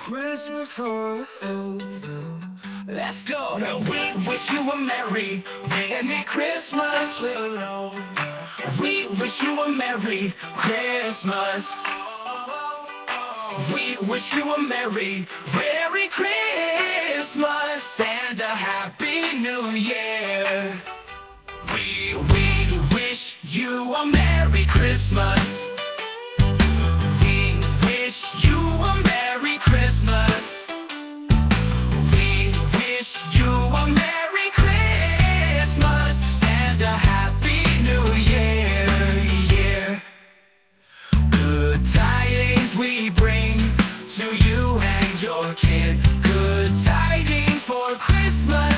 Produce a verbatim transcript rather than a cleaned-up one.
Christmas forever. Let's go. Well, we wish you a Merry, Merry Christmas. We wish you a Merry Christmas. We wish you a Merry, Merry Christmas and a Happy New Year. We, we wish you a Merry Christmas. We wish you a Merry Christmas. We wish you a Merry Christmas and a Happy New Year. Yeah. Good tidings we bring to you and your kid. Good tidings for Christmas.